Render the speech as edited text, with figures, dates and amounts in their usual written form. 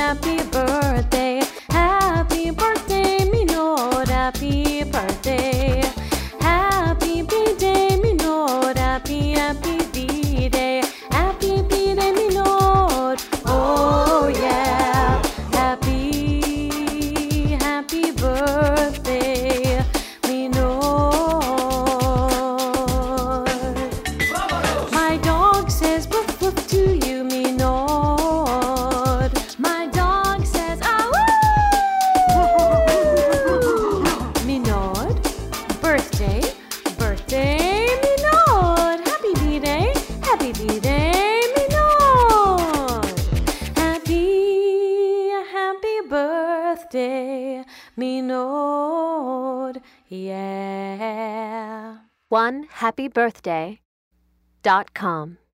happy birthday, minod, happy birthday. Happy B-Day, minod, happy B-Day, minod. Oh yeah, happy birthday, minod. My dog says woof woof to you, minod. My dog says ah woo. Minod, birthday, minod. Happy B-Day, minod. Happy birthday, minod. Yeah. OneHappyBirthday.com